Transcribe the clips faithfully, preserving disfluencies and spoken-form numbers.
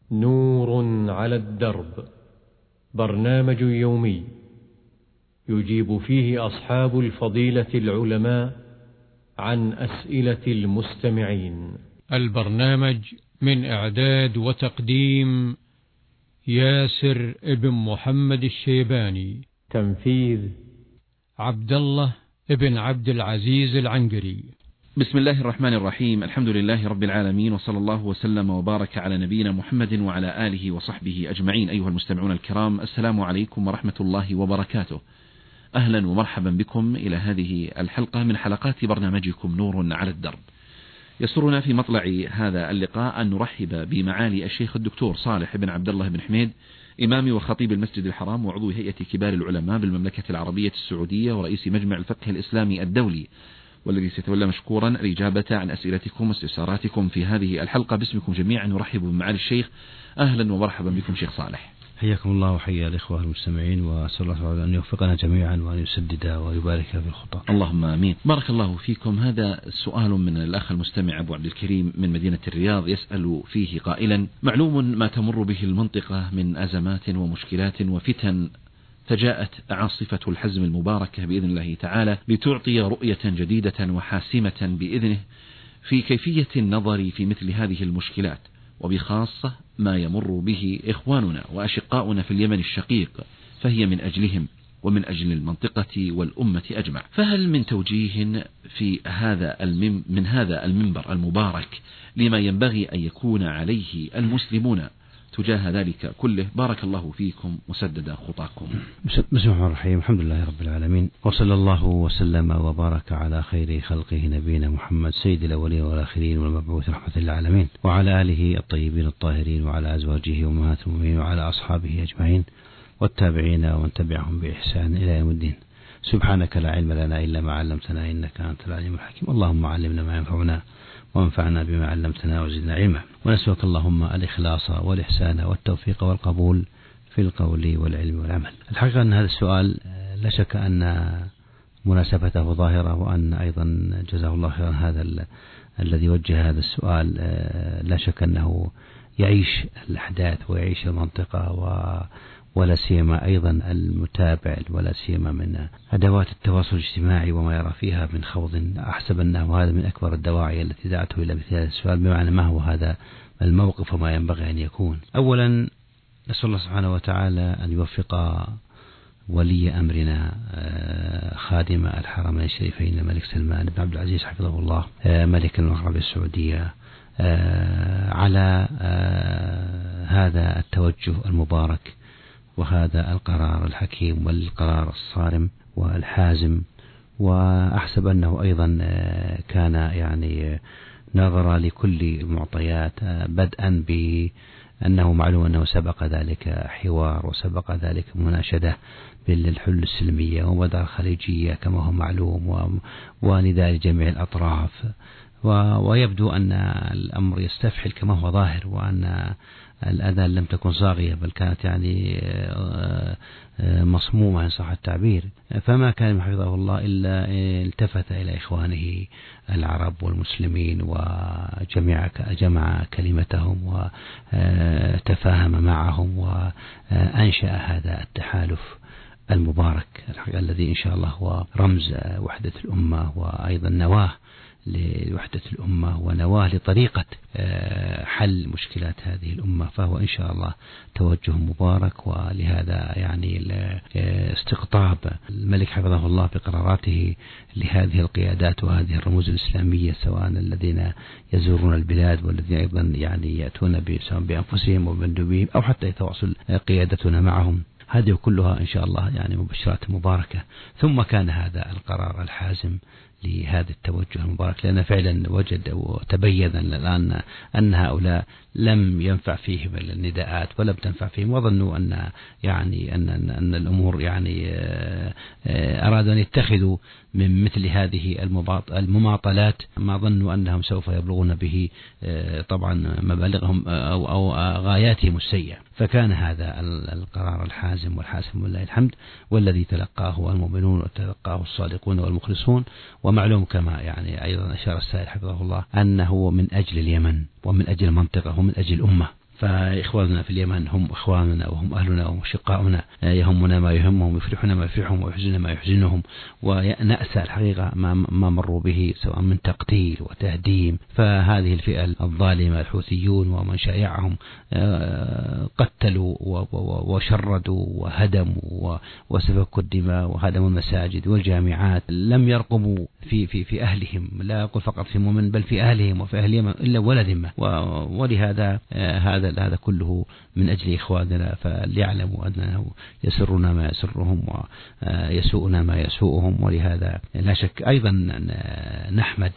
نور على الدرب، برنامج يومي يجيب فيه أصحاب الفضيلة العلماء عن أسئلة المستمعين. البرنامج من إعداد وتقديم ياسر ابن محمد الشيباني، تنفيذ عبد الله ابن عبد العزيز العنقري. بسم الله الرحمن الرحيم، الحمد لله رب العالمين، وصلى الله وسلم وبارك على نبينا محمد وعلى آله وصحبه أجمعين. أيها المستمعون الكرام، السلام عليكم ورحمة الله وبركاته. أهلا ومرحبا بكم إلى هذه الحلقة من حلقات برنامجكم نور على الدرب. يسرنا في مطلع هذا اللقاء أن نرحب بمعالي الشيخ الدكتور صالح بن عبد الله بن حميد، إمام وخطيب المسجد الحرام وعضو هيئة كبار العلماء بالمملكة العربية السعودية ورئيس مجمع الفقه الإسلامي الدولي، والذي سيتولى مشكورا الإجابة عن أسئلتكم واستفساراتكم في هذه الحلقة. باسمكم جميعا نرحب بمعالي الشيخ. أهلا ومرحبا بكم شيخ صالح. حياكم الله وحيا الإخوة المستمعين، وأسأل الله تعالى أن يوفقنا جميعا وأن يسدد ويبارك في الخطى. اللهم آمين. بارك الله فيكم. هذا سؤال من الأخ المستمع أبو عبد الكريم من مدينة الرياض، يسأل فيه قائلا: معلوم ما تمر به المنطقة من أزمات ومشكلات وفتن، فجاءت عاصفة الحزم المباركة بإذن الله تعالى لتعطي رؤية جديدة وحاسمة بإذنه في كيفية النظر في مثل هذه المشكلات، وبخاصة ما يمر به إخواننا وأشقاؤنا في اليمن الشقيق، فهي من أجلهم ومن أجل المنطقة والأمة أجمع. فهل من توجيه في هذا المم من هذا المنبر المبارك لما ينبغي أن يكون عليه المسلمون تجاه ذلك كله؟ بارك الله فيكم وسدد خطاكم. بسم الله الرحمن الرحيم، الحمد لله رب العالمين، وصلى الله وسلم وبارك على خير خلقه نبينا محمد سيد الأولين والآخرين والمبعوث رحمة للعالمين، وعلى آله الطيبين الطاهرين، وعلى أزواجه وأمهات المؤمنين، وعلى أصحابه أجمعين والتابعين ومن تبعهم بإحسان إلى يوم الدين. سبحانك لا علم لنا إلا ما علمتنا إنك أنت العليم الحكيم. اللهم علمنا ما ينفعنا وانفعنا بما علمتنا وزدنا علما، ونسألك اللهم الإخلاص والإحسان والتوفيق والقبول في القول والعلم والعمل. الحقيقة أن هذا السؤال لا شك أن مناسبته ظاهرة، وأن أيضا جزاه الله خيرا هذا ال... الذي وجه هذا السؤال لا شك أنه يعيش الأحداث ويعيش المنطقة، و ولا سيما أيضا المتابع، ولا سيما من أدوات التواصل الاجتماعي وما يرى فيها من خوض. أحسب أنه هذا من أكبر الدواعي التي دعته إلى مثل هذا السؤال، بمعنى ما هو هذا الموقف وما ينبغي أن يكون. أولا نسأل الله سبحانه وتعالى أن يوفق ولي أمرنا خادم الحرمين الشريفين الملك سلمان بن عبد العزيز حفظه الله ملك المملكة العربية السعودية على هذا التوجه المبارك وهذا القرار الحكيم والقرار الصارم والحازم. وأحسب أنه أيضا كان يعني نظر لكل المعطيات، بدءا بأنه معلوم أنه سبق ذلك حوار وسبق ذلك مناشدة بالحلول السلمية ومبادرة خليجية كما هو معلوم، ونداء لجميع الأطراف، ويبدو أن الأمر يستفحل كما هو ظاهر، وأن الأذان لم تكن صاغية بل كانت يعني مصمومة إن صح التعبير. فما كان حفظه الله إلا التفت إلى إخوانه العرب والمسلمين وجمع جمع كلمتهم وتفاهم معهم وأنشأ هذا التحالف المبارك الذي إن شاء الله هو رمز وحدة الأمة، وأيضا نواة لوحدة الأمة ونواه لطريقة حل مشكلات هذه الأمة. فهو إن شاء الله توجه مبارك، ولهذا يعني استقطاب الملك حفظه الله بقراراته لهذه القيادات وهذه الرموز الإسلامية، سواء الذين يزورون البلاد والذين أيضا يعني يأتون بأنفسهم وبمندوبهم أو حتى يتواصل قيادتنا معهم، هذه كلها إن شاء الله يعني مبشرات مباركة. ثم كان هذا القرار الحازم لهذا التوجه المبارك، لأن فعلا وجد وتبين الآن أن هؤلاء لم ينفع فيهم النداءات ولم تنفع فيهم، وظنوا أن يعني أن أن الأمور يعني أرادوا أن يتخذوا من مثل هذه المماطلات ما ظنوا أنهم سوف يبلغون به طبعا مبالغهم أو أو غاياتهم السيئة. فكان هذا القرار الحازم والحاسم ولله الحمد، والذي تلقاه المؤمنون وتلقاه الصادقون والمخلصون. ومعلوم كما يعني أيضا أشار السائل حفظه الله أنه من أجل اليمن ومن أجل المنطقة ومن أجل الأمة، فإخواننا في اليمن هم إخواننا وهم أهلنا وهم شقاؤنا، يهمنا ما يهمهم، يفرحنا ما يفرحهم، ويحزننا ما يحزنهم، ونأسى الحقيقة ما ما مروا به سواء من تقتيل وتهديم. فهذه الفئة الظالمة الحوثيون ومن شايعهم قتلوا وشردوا وهدموا وسفكوا الدماء وهدموا المساجد والجامعات، لم يرقبوا في في في أهلهم، لا أقول فقط في مؤمن بل في أهلهم وفي أهل اليمن إلا ولا ذمة. ولهذا هذا هذا كله من أجل إخواننا، فليعلموا أنه يسرنا ما يسرهم ويسوءنا ما يسوءهم. ولهذا لا شك أيضا نحمد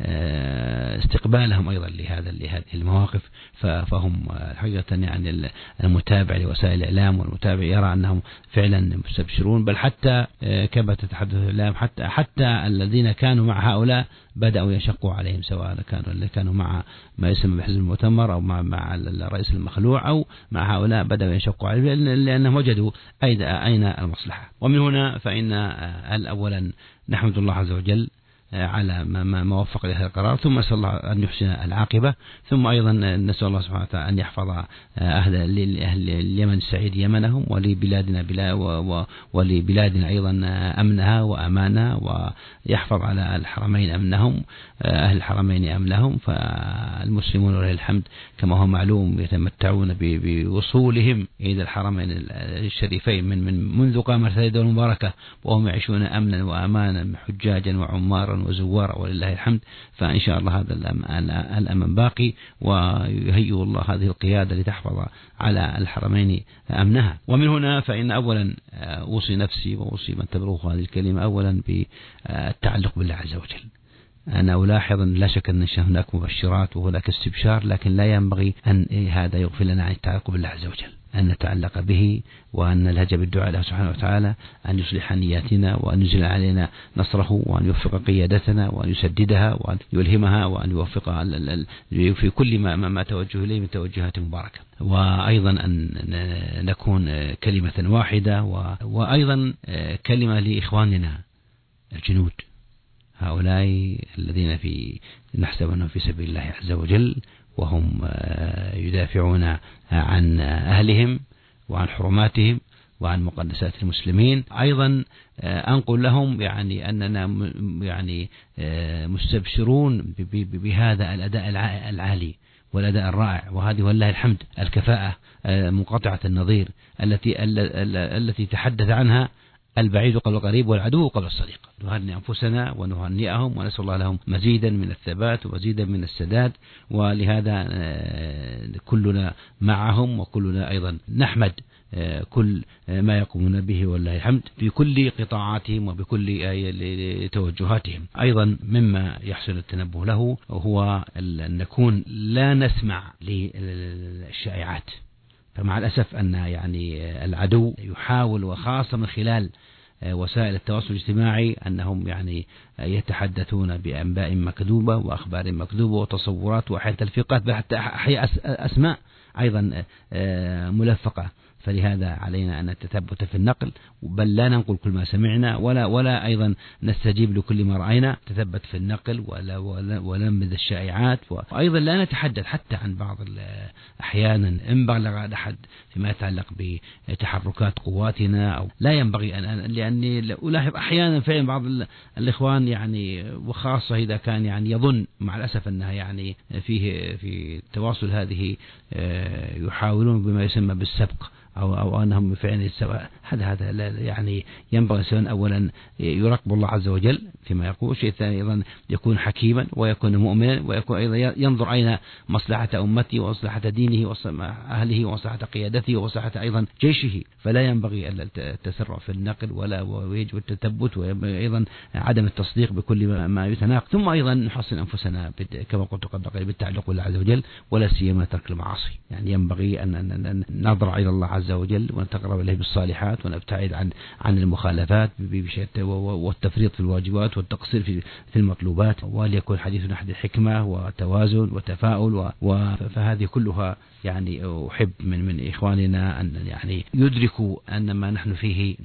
استقبالهم أيضا لهذا لهذه المواقف، فهم حقيقة يعني المتابع لوسائل الإعلام والمتابع يرى أنهم فعلا مستبشرون، بل حتى كما تتحدث الإعلام حتى حتى الذين كانوا مع هؤلاء بدأوا يشقوا عليهم، سواء كانوا اللي كانوا مع ما يسمى بحزب المؤتمر أو مع مع الرئيس المخلوع أو مع هؤلاء بدأوا يشقوا عليهم لأنهم وجدوا أين المصلحة. ومن هنا فإن أولا نحمد الله عز وجل على ما ما وفق لهذا القرار، ثم نسأل الله أن يحسن العاقبة، ثم أيضا نسأل الله سبحانه وتعالى أن يحفظ أهل أهل اليمن السعيد يمنهم، ولبلادنا بلا ولبلادنا أيضا أمنها وأمانها، ويحفظ على الحرمين أمنهم، أهل الحرمين أمنهم. فالمسلمون ولله الحمد كما هو معلوم يتمتعون بوصولهم إلى الحرمين الشريفين من من منذ قامت هذه الدولة المباركة، وهم يعيشون أمنا وأمانا حجاجا وعمارا وزوارا ولله الحمد. فإن شاء الله هذا الأمن باقي، ويهيئ الله هذه القيادة لتحفظ على الحرمين أمنها. ومن هنا فإن أولا أوصي نفسي وأوصي من تبلغه هذه الكلمة أولا بالتعلق بالله عز وجل. أنا ألاحظ أن لا شك أن هناك مبشرات وهناك استبشار، لكن لا ينبغي أن هذا يغفلنا عن التعلق بالله عز وجل، أن نتعلق به وأن نلهج بالدعاء له سبحانه وتعالى أن يصلح نياتنا وأن ينزل علينا نصره وأن يوفق قيادتنا وأن يسددها وأن يلهمها وأن يوفق في كل ما, ما توجه إليه من توجهات مباركة. وأيضا أن نكون كلمة واحدة، وأيضا كلمة لإخواننا الجنود هؤلاء الذين في نحسب أنهم في سبيل الله عز وجل، وهم يدافعون عن أهلهم وعن حرماتهم وعن مقدسات المسلمين. أيضا أنقل لهم يعني أننا يعني مستبشرون بهذا الأداء العالي والأداء الرائع، وهذه والله الحمد الكفاءة منقطعة النظير التي التي تحدث عنها البعيد قبل القريب والعدو قبل الصديق. نهنئ أنفسنا ونهنئهم ونسأل الله لهم مزيدا من الثبات ومزيدا من السداد، ولهذا كلنا معهم وكلنا أيضا نحمد كل ما يقومون به والله الحمد في كل قطاعاتهم وبكل توجهاتهم. أيضا مما يحسن التنبه له هو أن نكون لا نسمع للشائعات، فمع الأسف أن يعني العدو يحاول، وخاصة من خلال وسائل التواصل الاجتماعي، أنهم يعني يتحدثون بأنباء مكذوبة وأخبار مكذوبة وتصورات وأحيانا تلفيقات، حتى أحياء أسماء أيضا ملفقة. فلهذا علينا أن نتثبت في النقل، بل لا ننقل كل ما سمعنا ولا ولا أيضا نستجيب لكل ما رأينا، تثبت في النقل ولا ولا وننبذ الشائعات. وأيضا لا نتحدث حتى عن بعض أحيانا إن بلغ أحد فيما يتعلق بتحركات قواتنا، أو لا ينبغي أن لأني ألاحظ أحيانا فعلا بعض الإخوان يعني، وخاصة إذا كان يعني يظن مع الأسف أنها يعني فيه في التواصل هذه يحاولون بما يسمى بالسبق أو أو أنهم فعلا سواء. هذا هذا يعني ينبغي الإنسان أولا يراقب الله عز وجل فيما يقول، شيء ثاني أيضا يكون حكيما ويكون مؤمنا، ويكون أيضا ينظر أين مصلحة أمته ومصلحة دينه وأهله ومصلحة قيادته ومصلحة أيضا جيشه. فلا ينبغي التسرع في النقل ولا ويجب التثبت، وأيضا عدم التصديق بكل ما يتناقض. ثم أيضا نحصن أنفسنا كما قلت قبل قليل بالتعلق بالله عز وجل، ولا سيما ترك المعاصي. يعني ينبغي أن نضرع إلى الله عز وجل ونتقرب إليه بالصالحات ونبتعد عن عن المخالفات والتفريط في الواجبات والتقصير في في المطلوبات، وليكن حديثنا حديث حكمة وتوازن وتفاؤل. فهذه كلها يعني أحب من من إخواننا أن يعني يدركوا أن ما نحن فيه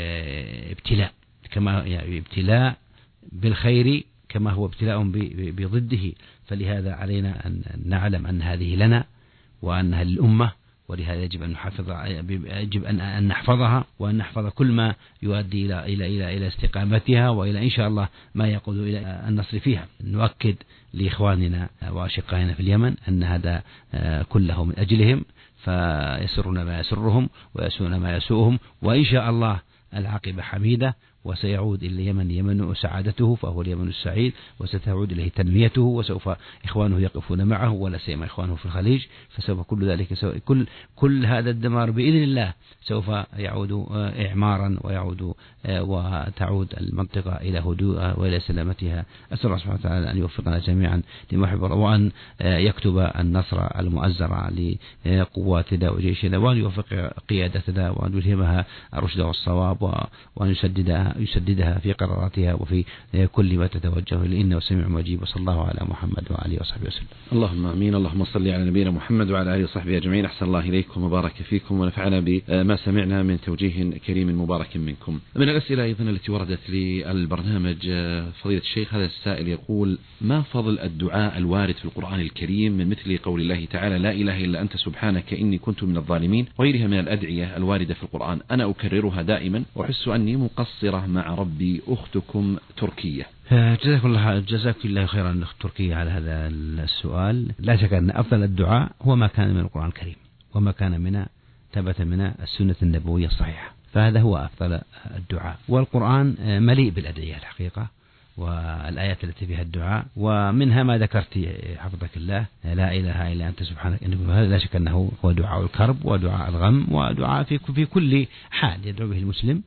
ابتلاء، كما يعني ابتلاء بالخير كما هو ابتلاء بضده. فلهذا علينا أن نعلم أن هذه لنا وأنها للأمة، ولهذا يجب أن نحافظ يجب أن نحفظها، وأن نحفظ كل ما يؤدي إلى إلى إلى إلى استقامتها، وإلى إن شاء الله ما يقود إلى النصر فيها. نؤكد لإخواننا وأشقائنا في اليمن أن هذا كله من أجلهم، فيسرنا ما يسرهم ويسوءنا ما يسوءهم، وإن شاء الله العاقبة حميدة، وسيعود إلى اليمن يمن سعادته، فهو اليمن السعيد، وستعود إليه تنميته، وسوف إخوانه يقفون معه، ولا سيما إخوانه في الخليج، فسوف كل ذلك سوف كل كل هذا الدمار بإذن الله سوف يعود إعمارا، ويعود وتعود المنطقة إلى هدوءها وإلى سلامتها. أسأل الله سبحانه وتعالى أن يوفقنا جميعا لما يحب، وأن يكتب النصر المؤزر لقواتنا وجيشنا، وأن يوفق قيادتنا، وأن يلهمها الرشد والصواب، وأن يسددها يسددها في قراراتها وفي كل ما تتوجه إليه، إنه سميع مجيب. وصلى الله على محمد وعلى وصحبه وسلم. اللهم آمين. اللهم صل على نبينا محمد وعلى آله وصحبه أجمعين. أحسن الله إليكم وبارك فيكم، ونفعنا بما سمعنا من توجيه كريم مبارك منكم. من الأسئلة أيضا التي وردت للبرنامج فضيلة الشيخ، هذا السائل يقول: ما فضل الدعاء الوارد في القرآن الكريم من مثل قول الله تعالى: لا إله إلا أنت سبحانك إني كنت من الظالمين، وغيرها من الأدعية الواردة في القرآن؟ أنا أكررها دائما وأحس أني مقصرة مع ربي، أختكم تركية. جزاك الله جزاك الله خيرا أخت تركية على هذا السؤال. لا شك أن أفضل الدعاء هو ما كان من القرآن الكريم، وما كان من ثبت من السنة النبوية الصحيحة، فهذا هو أفضل الدعاء. والقرآن مليء بالأدعية الحقيقة والآيات التي فيها الدعاء، ومنها ما ذكرت حفظك الله: لا إله إلا أنت سبحانك إني كنت من الظالمين. لا شك أنه هو دعاء الكرب ودعاء الغم ودعاء في في كل حال يدعو به المسلم،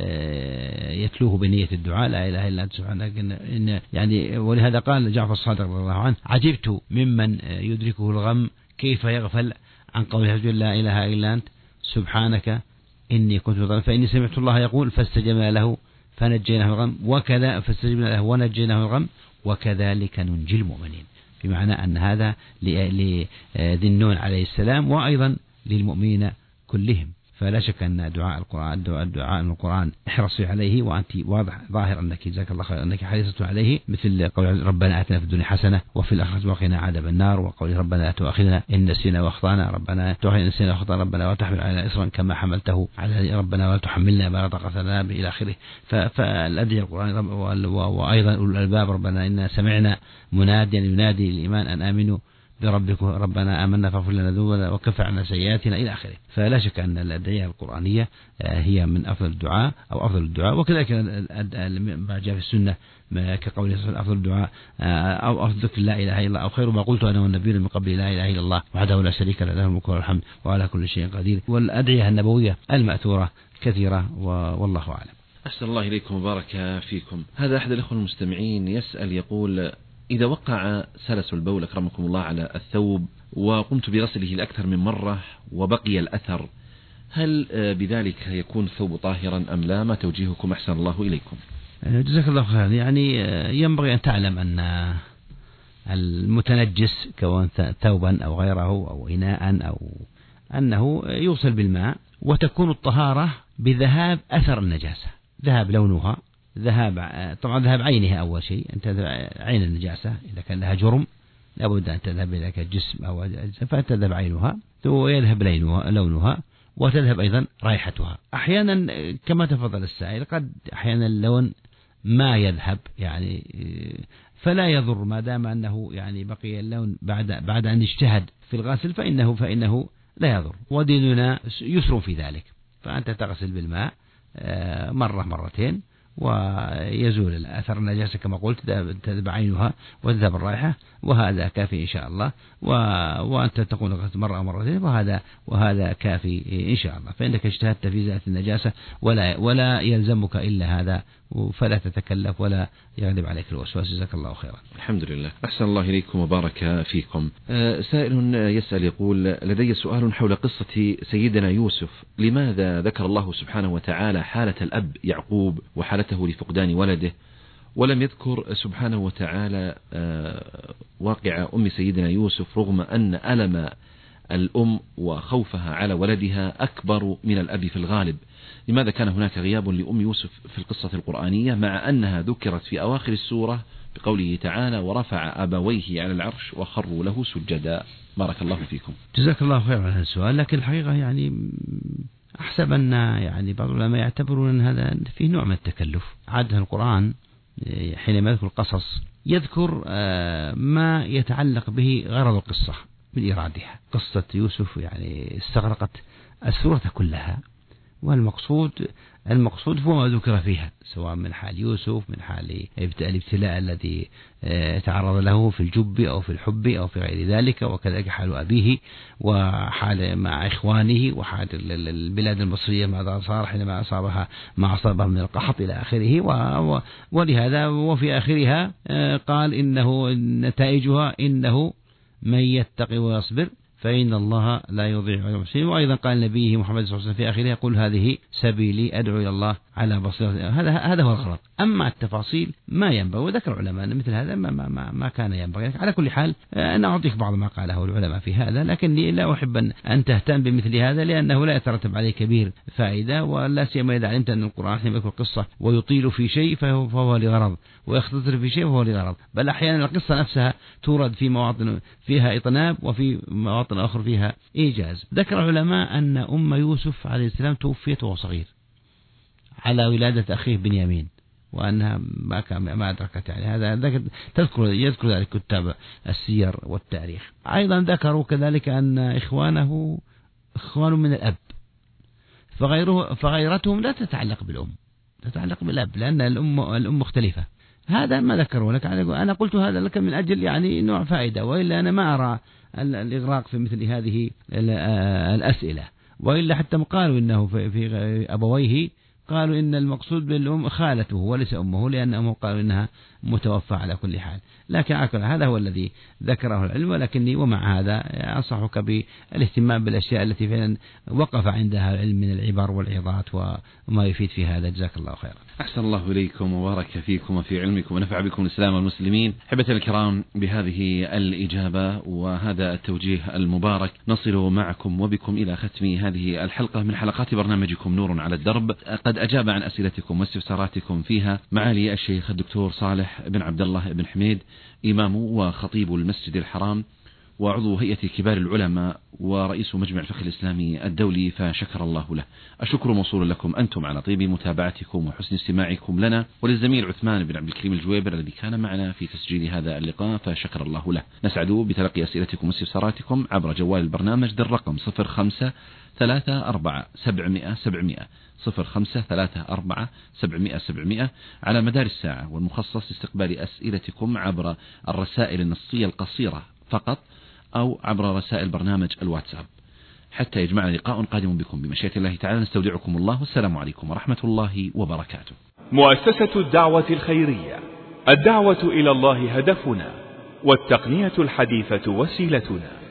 يتلوه بنية الدعاء: لا إله إلا أنت سبحانك إن يعني. ولهذا قال جعفر الصادق رضي الله عنه: عجبت ممن يدركه الغم كيف يغفل عن قوله لا إله إلا أنت سبحانك إني كنت من الظالمين، فإني سمعت الله يقول فاستجبنا له فنجيناه الغم وكذا فاستجبنا له ونجيناه الغم وكذلك ننجي المؤمنين. بمعنى أن هذا لذي النون عليه السلام، وأيضا للمؤمنين كلهم. فلا شك أن دعاء القرآن الدعاء من القرآن احرصي عليه، وأنت واضح ظاهر أنك جزاك الله خير أنك حريصة عليه، مثل قول ربنا آتنا في الدنيا حسنة وفي الآخرة وقنا عذاب النار، وقول ربنا لا تؤاخذنا إن نسينا وأخطأنا، ربنا تؤاخذنا إن نسينا وأخطأنا، ربنا ولا تحمل علينا إصرا كما حملته على ربنا ولا تحملنا ما لا طاقة لنا به إلى آخره. فالأدعية القرآن، وأيضا أولو الألباب: ربنا إنا سمعنا مناديا ينادي للإيمان أن آمنوا بربكم ربنا آمنا فاغفر لنا ذنوبنا وكفر عنا سيئاتنا إلى آخره. فلا شك أن الأدعية القرآنية هي من أفضل الدعاء أو أفضل الدعاء، وكذلك ما جاء في السنة كقول أفضل الدعاء أو أفضل لا إله إلا الله، أو خير ما قلت أنا والنبيون من قبل لا إله إلا الله وحده لا شريك له له الملك والحمد وعلى كل شيء قدير. والأدعية النبوية المأثورة كثيرة، والله أعلم. أحسن الله إليكم وبارك فيكم. هذا أحد الأخوة المستمعين يسأل يقول: إذا وقع سلس البول أكرمكم الله على الثوب وقمت بغسله لأكثر من مرة وبقي الأثر، هل بذلك يكون الثوب طاهرا أم لا؟ ما توجيهكم أحسن الله إليكم. جزاك الله خير. يعني ينبغي أن تعلم أن المتنجس كون ثوبا أو غيره أو إناء أو أنه يوصل بالماء، وتكون الطهارة بذهاب أثر النجاسة، ذهاب لونها، ذهاب طبعا ذهاب عينها أول شيء. أنت عين النجاسة إذا كان لها جرم لابد أن تذهب إلى جسم أو فتذهب عينها ويذهب لونها وتذهب أيضا رائحتها. أحيانا كما تفضل السائل قد أحيانا اللون ما يذهب يعني، فلا يضر ما دام أنه يعني بقي اللون بعد بعد أن اجتهد في الغسل فإنه فإنه لا يضر، وديننا يسر في ذلك. فأنت تغسل بالماء مرة مرتين ويزول الأثر النجاسة كما قلت، تذهب عينها وتذهب الرائحة، وهذا كافي إن شاء الله. و... وأنت تقول غسل مرة أو مرتين، وهذا وهذا كافي إن شاء الله. فإنك اجتهدت في ذات النجاسة ولا ولا يلزمك إلا هذا، فلا تتكلف ولا يغلب عليك الوسواس. جزاك الله خيرا. الحمد لله. أحسن الله إليكم وبارك فيكم. أه سائل يسأل يقول: لدي سؤال حول قصة سيدنا يوسف. لماذا ذكر الله سبحانه وتعالى حالة الأب يعقوب وحالته لفقدان ولده، ولم يذكر سبحانه وتعالى أه واقع أم سيدنا يوسف، رغم أن ألم الأم وخوفها على ولدها أكبر من الأب في الغالب؟ لماذا كان هناك غياب لأم يوسف في القصة القرآنية مع أنها ذكرت في أواخر السورة بقوله تعالى ورفع أبويه على العرش وخروا له سجدا. بارك الله فيكم. جزاك الله خير على هذا السؤال. لكن الحقيقة يعني أحسب أن يعني بعض العلماء يعتبرون أن هذا فيه نوع من التكلف. عادة القرآن حينما يذكر القصص يذكر ما يتعلق به غرض القصة من إرادها. قصة يوسف يعني استغرقت السورة كلها، والمقصود المقصود هو ما ذكر فيها، سواء من حال يوسف، من حال الابتلاء الذي تعرض له في الجب أو في الحب أو في غير ذلك، وكذلك حال أبيه وحال مع إخوانه وحال البلاد المصرية ماذا صار حينما أصابها ما أصابها من القحط إلى آخره. ولهذا وفي آخرها قال إنه نتائجها إنه من يتقي ويصبر فإن الله لا يضيع أجر المحسنين. وأيضا قال نبيه محمد صلى الله عليه وسلم في آخره يقول هذه سبيلي أدعو إلى الله على بصيرة. هذا هذا هو الغرض. أما التفاصيل ما ينبغي، وذكر العلماء أن مثل هذا ما, ما, ما, ما كان ينبغي. على كل حال أنا أعطيك بعض ما قاله العلماء في هذا، لكني لا أحب أن تهتم بمثل هذا لأنه لا يترتب عليه كبير فائدة، ولا سيما إذا علمت أن القرآن حينما يذكر قصة ويطيل في شيء فهو, فهو لغرض، ويختصر في شيء فهو لغرض، بل أحيانا القصة نفسها تورد في مواطن فيها إطناب وفي مواطن آخر فيها إيجاز. ذكر العلماء أن أم يوسف عليه السلام توفيت وهو صغير على ولادة أخيه بنيامين، وأنها ما كان ما أدركت يعني هذا تذكر يذكر ذلك كتاب السير والتاريخ. أيضا ذكروا كذلك أن إخوانه إخوان من الأب، فغيره فغيرتهم لا تتعلق بالأم، تتعلق بالأب، لأن الأم الأم مختلفة. هذا ما ذكروا لك. أنا قلت هذا لك من أجل يعني نوع فائدة، وإلا أنا ما أرى الإغراق في مثل هذه الأسئلة. وإلا حتى قالوا إنه في أبويه قالوا إن المقصود بالأم خالته وليس أمه، لأن أمه قالوا إنها متوفى على كل حال. لكن هذا هو الذي ذكره العلم، ولكني ومع هذا أنصحك بالاهتمام بالأشياء التي فعلا وقف عندها العلم من العبر والعظات وما يفيد في هذا. جزاك الله خيرا. أحسن الله إليكم وبارك فيكم وفي علمكم ونفع بكم الإسلام والمسلمين. حبة الكرام، بهذه الإجابة وهذا التوجيه المبارك نصل معكم وبكم إلى ختم هذه الحلقة من حلقات برنامجكم نور على الدرب. قد أجاب عن أسئلتكم واستفساراتكم فيها معالي الشيخ الدكتور صالح بن عبد الله بن حميد، إمام وخطيب المسجد الحرام وعضو هيئة كبار العلماء ورئيس مجمع الفقه الإسلامي الدولي، فشكر الله له. الشكر موصول لكم أنتم على طيب متابعتكم وحسن استماعكم لنا، وللزميل عثمان بن عبد الكريم الجويبر الذي كان معنا في تسجيل هذا اللقاء، فشكر الله له. نسعد بتلقي أسئلتكم واستفساراتكم عبر جوال البرنامج ذي الرقم صفر خمسة ثلاثة أربعة سبعمائة سبعمائة صفر خمسة ثلاثة أربعة سبعمائة سبعمائة على مدار الساعة، والمخصص لاستقبال أسئلتكم عبر الرسائل النصية القصيرة فقط أو عبر رسائل برنامج الواتساب. حتى يجمعنا لقاء قادم بكم بمشيئة الله تعالى، نستودعكم الله، والسلام عليكم ورحمة الله وبركاته. مؤسسة الدعوة الخيرية، الدعوة إلى الله هدفنا، والتقنية الحديثة وسيلتنا.